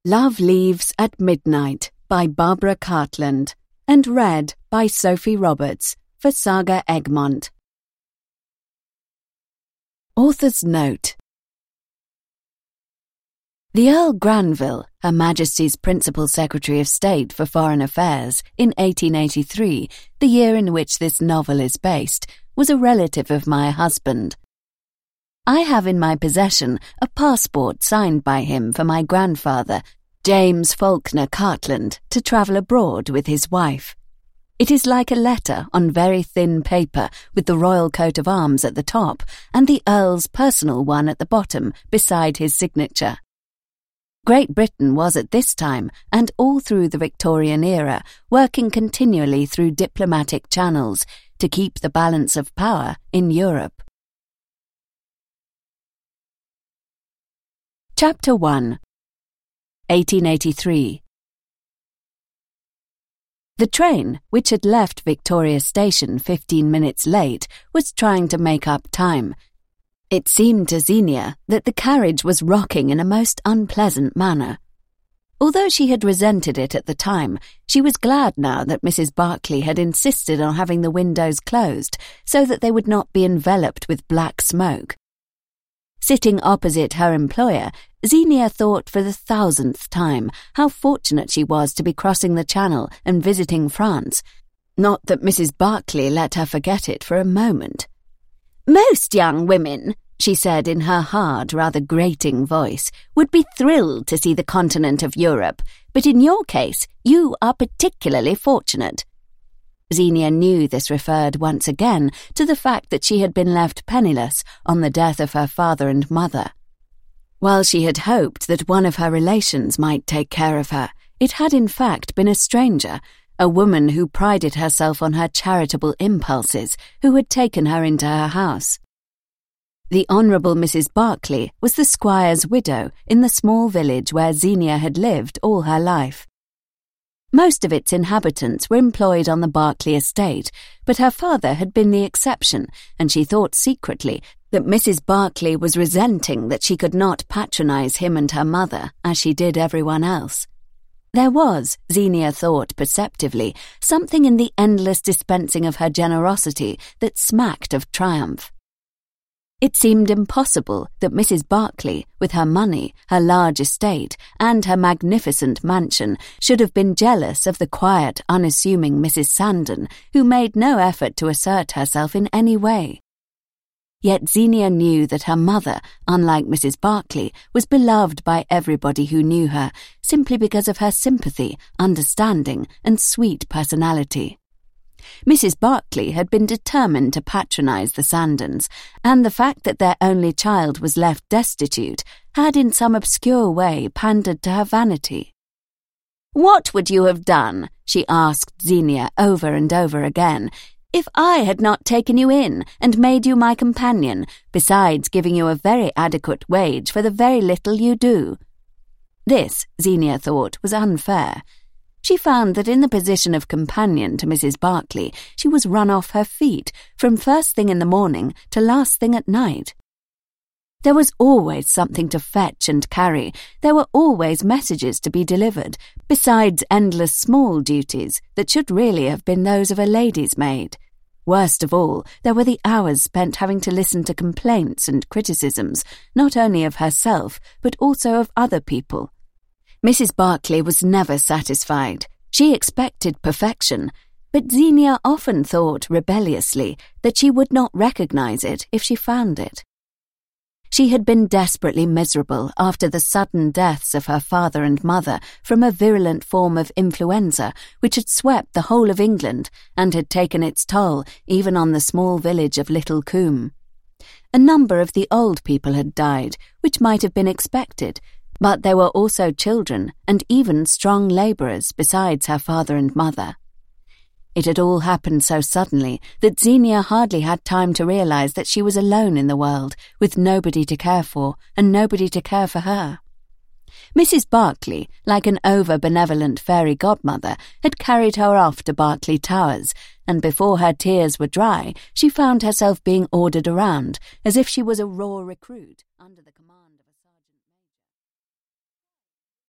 Love Leaves at Midnight by Barbara Cartland and read by Sophie Roberts for Saga Egmont. Author's Note: The Earl Granville, Her Majesty's Principal Secretary of State for Foreign Affairs in 1883, the year in which this novel is based, was a relative of my husband. I have in my possession a passport signed by him for my grandfather, James Faulkner Cartland, to travel abroad with his wife. It is like a letter on very thin paper with the royal coat of arms at the top and the Earl's personal one at the bottom beside his signature. Great Britain was at this time, and all through the Victorian era, working continually through diplomatic channels to keep the balance of power in Europe. Chapter 1. 1883. The train, which had left Victoria Station 15 minutes late, was trying to make up time. It seemed to Xenia that the carriage was rocking in a most unpleasant manner. Although she had resented it at the time, she was glad now that Mrs. Barclay had insisted on having the windows closed so that they would not be enveloped with black smoke. Sitting opposite her employer, Xenia thought for the 1000th time how fortunate she was to be crossing the Channel and visiting France. Not that Mrs. Barclay let her forget it for a moment. "Most young women," she said in her hard, rather grating voice, "would be thrilled to see the continent of Europe, but in your case you are particularly fortunate." Xenia knew this referred once again to the fact that she had been left penniless on the death of her father and mother. While she had hoped that one of her relations might take care of her, it had in fact been a stranger, a woman who prided herself on her charitable impulses, who had taken her into her house. The Honourable Mrs. Barclay was the squire's widow in the small village where Xenia had lived all her life. Most of its inhabitants were employed on the Barclay estate, but her father had been the exception, and she thought secretly that Mrs. Barclay was resenting that she could not patronize him and her mother as she did everyone else. There was, Xenia thought perceptively, something in the endless dispensing of her generosity that smacked of triumph. It seemed impossible that Mrs. Barclay, with her money, her large estate, and her magnificent mansion, should have been jealous of the quiet, unassuming Mrs. Sandon, who made no effort to assert herself in any way. Yet Xenia knew that her mother, unlike Mrs. Barclay, was beloved by everybody who knew her, simply because of her sympathy, understanding, and sweet personality. Mrs. Barclay had been determined to patronize the Sandons, and the fact that their only child was left destitute had in some obscure way pandered to her vanity. "What would you have done," she asked Xenia over and over again, "if I had not taken you in and made you my companion, besides giving you a very adequate wage for the very little you do?" This, Xenia thought, was unfair. She found that in the position of companion to Mrs. Barclay, she was run off her feet from first thing in the morning to last thing at night. There was always something to fetch and carry. There were always messages to be delivered, besides endless small duties that should really have been those of a lady's maid. Worst of all, there were the hours spent having to listen to complaints and criticisms, not only of herself, but also of other people. Mrs. Barclay was never satisfied. She expected perfection, but Xenia often thought rebelliously that she would not recognize it if she found it. She had been desperately miserable after the sudden deaths of her father and mother from a virulent form of influenza which had swept the whole of England and had taken its toll even on the small village of Little Combe. A number of the old people had died, which might have been expected, but there were also children and even strong labourers besides her father and mother. It had all happened so suddenly that Xenia hardly had time to realise that she was alone in the world, with nobody to care for and nobody to care for her. Mrs. Barclay, like an over-benevolent fairy godmother, had carried her off to Berkeley Towers, and before her tears were dry, she found herself being ordered around, as if she was a raw recruit under the command